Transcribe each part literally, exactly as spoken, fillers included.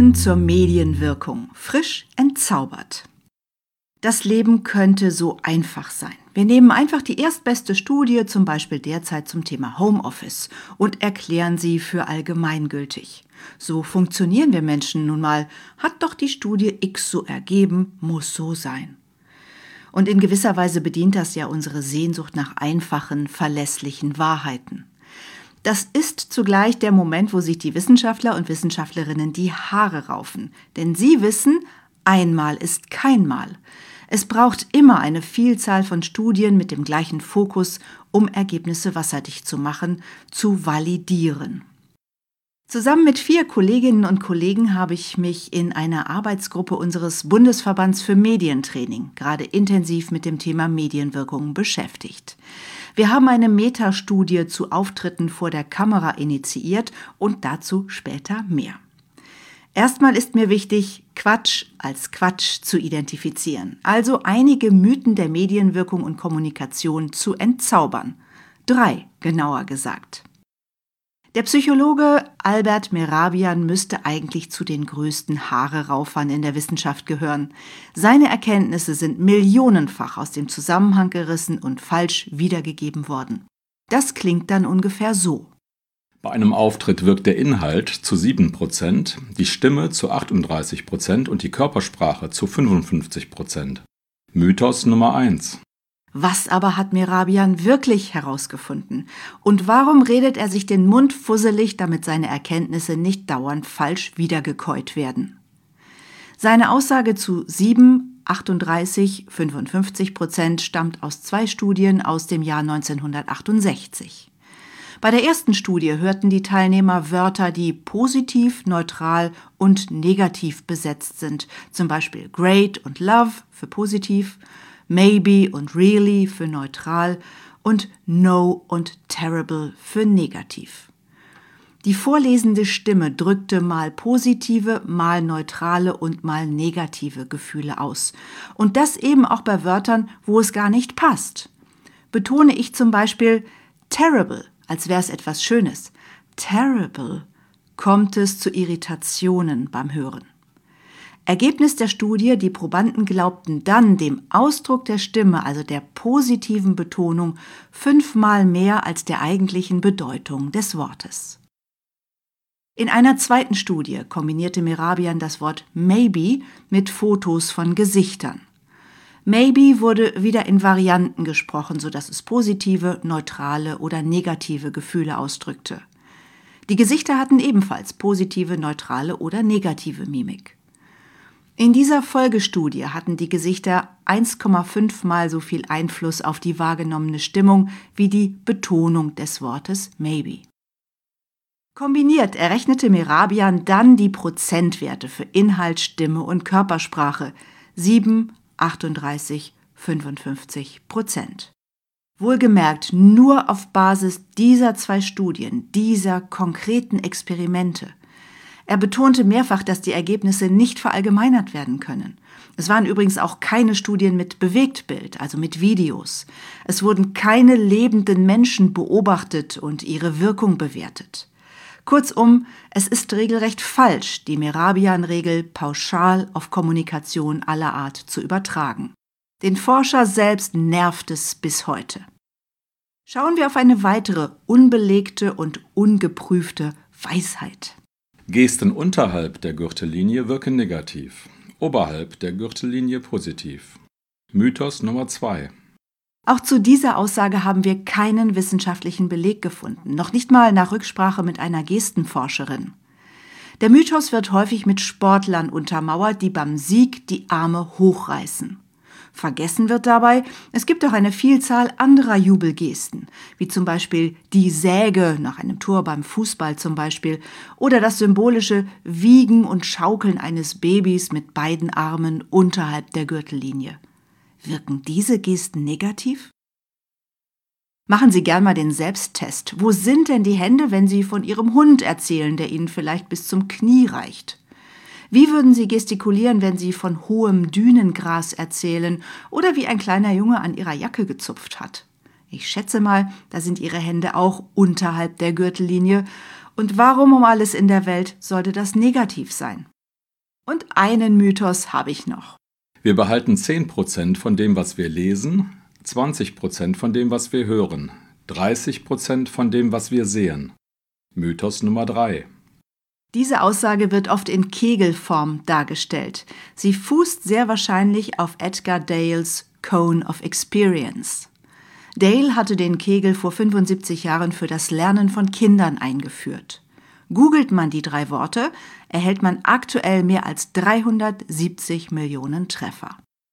Studien zur Medienwirkung. Frisch entzaubert. Das Leben könnte so einfach sein. Wir nehmen einfach die erstbeste Studie, zum Beispiel derzeit zum Thema Homeoffice, und erklären sie für allgemeingültig. So funktionieren wir Menschen nun mal. Hat doch die Studie X so ergeben, muss so sein. Und in gewisser Weise bedient das ja unsere Sehnsucht nach einfachen, verlässlichen Wahrheiten. Das ist zugleich der Moment, wo sich die Wissenschaftler und Wissenschaftlerinnen die Haare raufen. Denn sie wissen, einmal ist kein Mal. Es braucht immer eine Vielzahl von Studien mit dem gleichen Fokus, um Ergebnisse wasserdicht zu machen, zu validieren. Zusammen mit vier Kolleginnen und Kollegen habe ich mich in einer Arbeitsgruppe unseres Bundesverbands für Medientraining gerade intensiv mit dem Thema Medienwirkung beschäftigt. Wir haben eine Metastudie zu Auftritten vor der Kamera initiiert und dazu später mehr. Erstmal ist mir wichtig, Quatsch als Quatsch zu identifizieren, also einige Mythen der Medienwirkung und Kommunikation zu entzaubern. Drei, genauer gesagt. Der Psychologe Albert Mehrabian müsste eigentlich zu den größten Haare-Raufern in der Wissenschaft gehören. Seine Erkenntnisse sind millionenfach aus dem Zusammenhang gerissen und falsch wiedergegeben worden. Das klingt dann ungefähr so. Bei einem Auftritt wirkt der Inhalt zu sieben Prozent, die Stimme zu achtunddreißig Prozent und die Körpersprache zu fünfundfünfzig Prozent. Mythos Nummer eins. Was aber hat Mehrabian wirklich herausgefunden? Und warum redet er sich den Mund fusselig, damit seine Erkenntnisse nicht dauernd falsch wiedergekäut werden? Seine Aussage zu sieben, achtunddreißig, fünfundfünfzig Prozent stammt aus zwei Studien aus dem Jahr neunzehnhundertachtundsechzig. Bei der ersten Studie hörten die Teilnehmer Wörter, die positiv, neutral und negativ besetzt sind, zum Beispiel great und love für positiv, maybe und really für neutral und no und terrible für negativ. Die vorlesende Stimme drückte mal positive, mal neutrale und mal negative Gefühle aus. Und das eben auch bei Wörtern, wo es gar nicht passt. Betone ich zum Beispiel terrible, als wäre es etwas Schönes. Terrible, kommt es zu Irritationen beim Hören. Ergebnis der Studie, die Probanden glaubten dann dem Ausdruck der Stimme, also der positiven Betonung, fünfmal mehr als der eigentlichen Bedeutung des Wortes. In einer zweiten Studie kombinierte Mehrabian das Wort maybe mit Fotos von Gesichtern. Maybe wurde wieder in Varianten gesprochen, sodass es positive, neutrale oder negative Gefühle ausdrückte. Die Gesichter hatten ebenfalls positive, neutrale oder negative Mimik. In dieser Folgestudie hatten die Gesichter eins Komma fünf Mal so viel Einfluss auf die wahrgenommene Stimmung wie die Betonung des Wortes maybe. Kombiniert errechnete Mehrabian dann die Prozentwerte für Inhalt, Stimme und Körpersprache. sieben, achtunddreißig, fünfundfünfzig Prozent. Wohlgemerkt nur auf Basis dieser zwei Studien, dieser konkreten Experimente. Er betonte mehrfach, dass die Ergebnisse nicht verallgemeinert werden können. Es waren übrigens auch keine Studien mit Bewegtbild, also mit Videos. Es wurden keine lebenden Menschen beobachtet und ihre Wirkung bewertet. Kurzum, es ist regelrecht falsch, die Mehrabian-Regel pauschal auf Kommunikation aller Art zu übertragen. Den Forscher selbst nervt es bis heute. Schauen wir auf eine weitere unbelegte und ungeprüfte Weisheit. Gesten unterhalb der Gürtellinie wirken negativ, oberhalb der Gürtellinie positiv. Mythos Nummer zwei. Auch zu dieser Aussage haben wir keinen wissenschaftlichen Beleg gefunden, noch nicht mal nach Rücksprache mit einer Gestenforscherin. Der Mythos wird häufig mit Sportlern untermauert, die beim Sieg die Arme hochreißen. Vergessen wird dabei, es gibt auch eine Vielzahl anderer Jubelgesten, wie zum Beispiel die Säge nach einem Tor beim Fußball zum Beispiel oder das symbolische Wiegen und Schaukeln eines Babys mit beiden Armen unterhalb der Gürtellinie. Wirken diese Gesten negativ? Machen Sie gern mal den Selbsttest. Wo sind denn die Hände, wenn Sie von Ihrem Hund erzählen, der Ihnen vielleicht bis zum Knie reicht? Wie würden Sie gestikulieren, wenn Sie von hohem Dünengras erzählen oder wie ein kleiner Junge an Ihrer Jacke gezupft hat? Ich schätze mal, da sind Ihre Hände auch unterhalb der Gürtellinie. Und warum um alles in der Welt sollte das negativ sein? Und einen Mythos habe ich noch. Wir behalten zehn Prozent von dem, was wir lesen, zwanzig Prozent von dem, was wir hören, dreißig Prozent von dem, was wir sehen. Mythos Nummer drei. Diese Aussage wird oft in Kegelform dargestellt. Sie fußt sehr wahrscheinlich auf Edgar Dales Cone of Experience. Dale hatte den Kegel vor fünfundsiebzig Jahren für das Lernen von Kindern eingeführt. Googelt man die drei Worte, erhält man aktuell mehr als dreihundertsiebzig Millionen Treffer.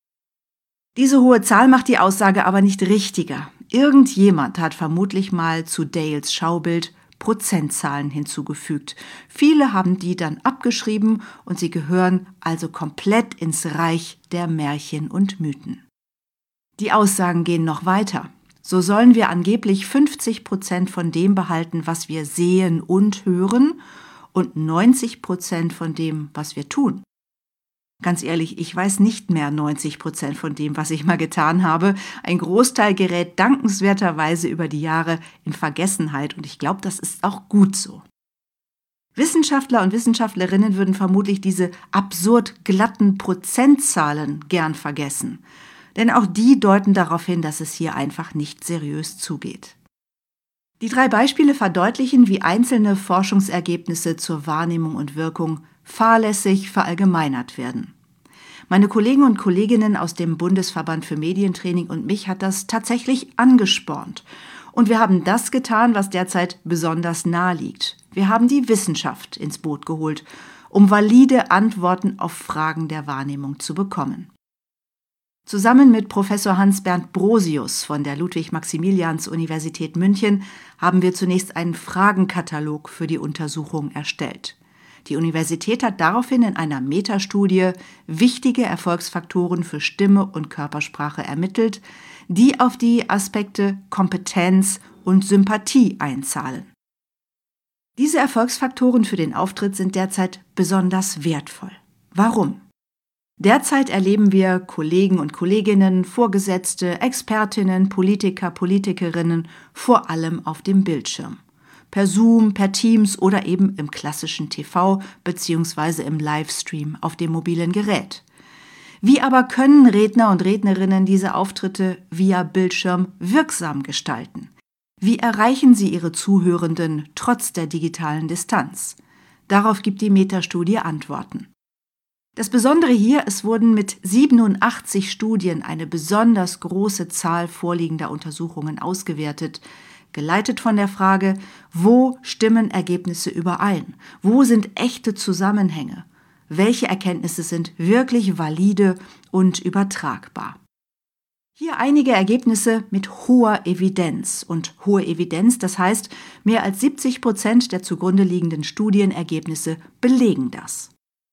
Diese hohe Zahl macht die Aussage aber nicht richtiger. Irgendjemand hat vermutlich mal zu Dales Schaubild Prozentzahlen hinzugefügt. Viele haben die dann abgeschrieben und sie gehören also komplett ins Reich der Märchen und Mythen. Die Aussagen gehen noch weiter. So sollen wir angeblich fünfzig Prozent von dem behalten, was wir sehen und hören, und neunzig Prozent von dem, was wir tun. Ganz ehrlich, ich weiß nicht mehr neunzig Prozent von dem, was ich mal getan habe. Ein Großteil gerät dankenswerterweise über die Jahre in Vergessenheit und ich glaube, das ist auch gut so. Wissenschaftler und Wissenschaftlerinnen würden vermutlich diese absurd glatten Prozentzahlen gern vergessen. Denn auch die deuten darauf hin, dass es hier einfach nicht seriös zugeht. Die drei Beispiele verdeutlichen, wie einzelne Forschungsergebnisse zur Wahrnehmung und Wirkung fahrlässig verallgemeinert werden. Meine Kollegen und Kolleginnen aus dem Bundesverband für Medientraining und mich hat das tatsächlich angespornt. Und wir haben das getan, was derzeit besonders nahe liegt. Wir haben die Wissenschaft ins Boot geholt, um valide Antworten auf Fragen der Wahrnehmung zu bekommen. Zusammen mit Professor Hans-Bernd Brosius von der Ludwig-Maximilians-Universität München haben wir zunächst einen Fragenkatalog für die Untersuchung erstellt. Die Universität hat daraufhin in einer Metastudie wichtige Erfolgsfaktoren für Stimme und Körpersprache ermittelt, die auf die Aspekte Kompetenz und Sympathie einzahlen. Diese Erfolgsfaktoren für den Auftritt sind derzeit besonders wertvoll. Warum? Derzeit erleben wir Kollegen und Kolleginnen, Vorgesetzte, Expertinnen, Politiker, Politikerinnen vor allem auf dem Bildschirm. Per Zoom, per Teams oder eben im klassischen T V bzw. im Livestream auf dem mobilen Gerät. Wie aber können Redner und Rednerinnen diese Auftritte via Bildschirm wirksam gestalten? Wie erreichen sie ihre Zuhörenden trotz der digitalen Distanz? Darauf gibt die Metastudie Antworten. Das Besondere hier, es wurden mit siebenundachtzig Studien eine besonders große Zahl vorliegender Untersuchungen ausgewertet, geleitet von der Frage, wo stimmen Ergebnisse überein? Wo sind echte Zusammenhänge? Welche Erkenntnisse sind wirklich valide und übertragbar? Hier einige Ergebnisse mit hoher Evidenz. Und hohe Evidenz, das heißt, mehr als siebzig Prozent der zugrunde liegenden Studienergebnisse belegen das.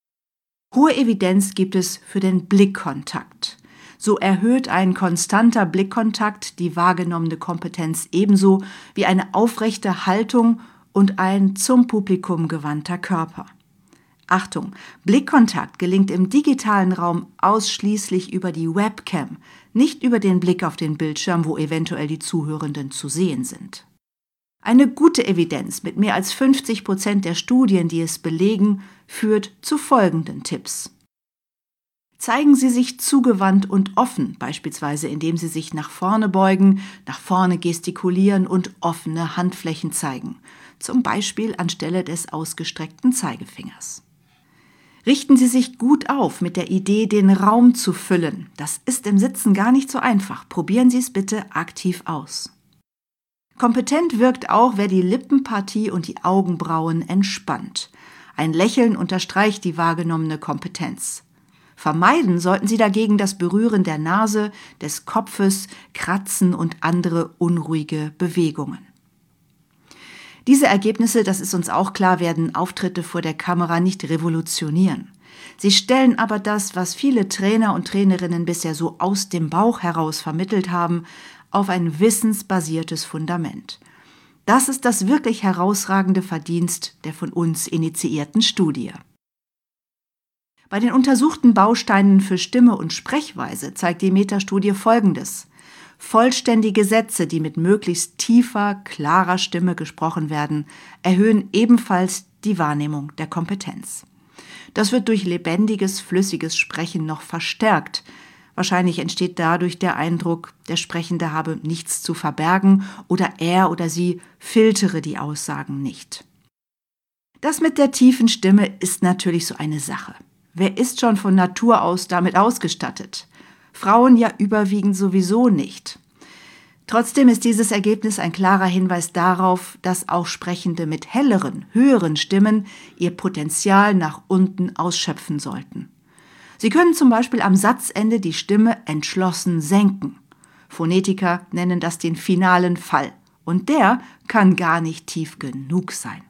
Hohe Evidenz gibt es für den Blickkontakt. So erhöht ein konstanter Blickkontakt die wahrgenommene Kompetenz ebenso wie eine aufrechte Haltung und ein zum Publikum gewandter Körper. Achtung, Blickkontakt gelingt im digitalen Raum ausschließlich über die Webcam, nicht über den Blick auf den Bildschirm, wo eventuell die Zuhörenden zu sehen sind. Eine gute Evidenz mit mehr als fünfzig Prozent der Studien, die es belegen, führt zu folgenden Tipps. Zeigen Sie sich zugewandt und offen, beispielsweise indem Sie sich nach vorne beugen, nach vorne gestikulieren und offene Handflächen zeigen, zum Beispiel anstelle des ausgestreckten Zeigefingers. Richten Sie sich gut auf mit der Idee, den Raum zu füllen. Das ist im Sitzen gar nicht so einfach. Probieren Sie es bitte aktiv aus. Kompetent wirkt auch, wer die Lippenpartie und die Augenbrauen entspannt. Ein Lächeln unterstreicht die wahrgenommene Kompetenz. Vermeiden sollten Sie dagegen das Berühren der Nase, des Kopfes, Kratzen und andere unruhige Bewegungen. Diese Ergebnisse, das ist uns auch klar, werden Auftritte vor der Kamera nicht revolutionieren. Sie stellen aber das, was viele Trainer und Trainerinnen bisher so aus dem Bauch heraus vermittelt haben, auf ein wissensbasiertes Fundament. Das ist das wirklich herausragende Verdienst der von uns initiierten Studie. Bei den untersuchten Bausteinen für Stimme und Sprechweise zeigt die Metastudie Folgendes. Vollständige Sätze, die mit möglichst tiefer, klarer Stimme gesprochen werden, erhöhen ebenfalls die Wahrnehmung der Kompetenz. Das wird durch lebendiges, flüssiges Sprechen noch verstärkt. Wahrscheinlich entsteht dadurch der Eindruck, der Sprechende habe nichts zu verbergen oder er oder sie filtere die Aussagen nicht. Das mit der tiefen Stimme ist natürlich so eine Sache. Wer ist schon von Natur aus damit ausgestattet? Frauen ja überwiegend sowieso nicht. Trotzdem ist dieses Ergebnis ein klarer Hinweis darauf, dass auch Sprechende mit helleren, höheren Stimmen ihr Potenzial nach unten ausschöpfen sollten. Sie können zum Beispiel am Satzende die Stimme entschlossen senken. Phonetiker nennen das den finalen Fall. Und der kann gar nicht tief genug sein.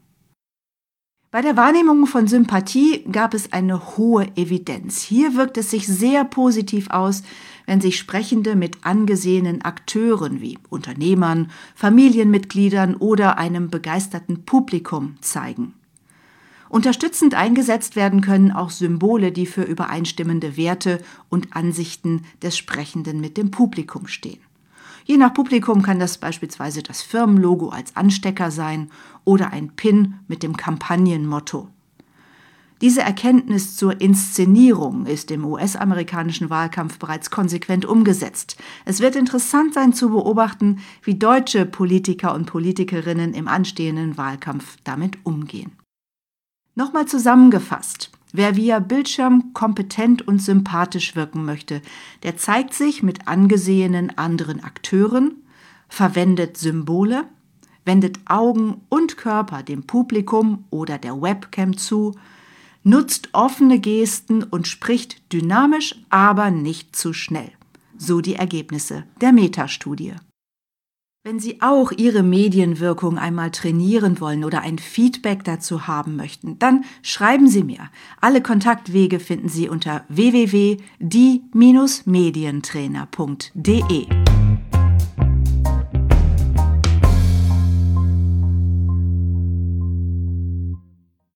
Bei der Wahrnehmung von Sympathie gab es eine hohe Evidenz. Hier wirkt es sich sehr positiv aus, wenn sich Sprechende mit angesehenen Akteuren wie Unternehmern, Familienmitgliedern oder einem begeisterten Publikum zeigen. Unterstützend eingesetzt werden können auch Symbole, die für übereinstimmende Werte und Ansichten des Sprechenden mit dem Publikum stehen. Je nach Publikum kann das beispielsweise das Firmenlogo als Anstecker sein oder ein Pin mit dem Kampagnenmotto. Diese Erkenntnis zur Inszenierung ist im U S-amerikanischen Wahlkampf bereits konsequent umgesetzt. Es wird interessant sein zu beobachten, wie deutsche Politiker und Politikerinnen im anstehenden Wahlkampf damit umgehen. Nochmal zusammengefasst, wer via Bildschirm kompetent und sympathisch wirken möchte, der zeigt sich mit angesehenen anderen Akteuren, verwendet Symbole, wendet Augen und Körper dem Publikum oder der Webcam zu, nutzt offene Gesten und spricht dynamisch, aber nicht zu schnell. So die Ergebnisse der Meta-Studie. Wenn Sie auch Ihre Medienwirkung einmal trainieren wollen oder ein Feedback dazu haben möchten, dann schreiben Sie mir. Alle Kontaktwege finden Sie unter w w w punkt die Bindestrich medientrainer punkt de.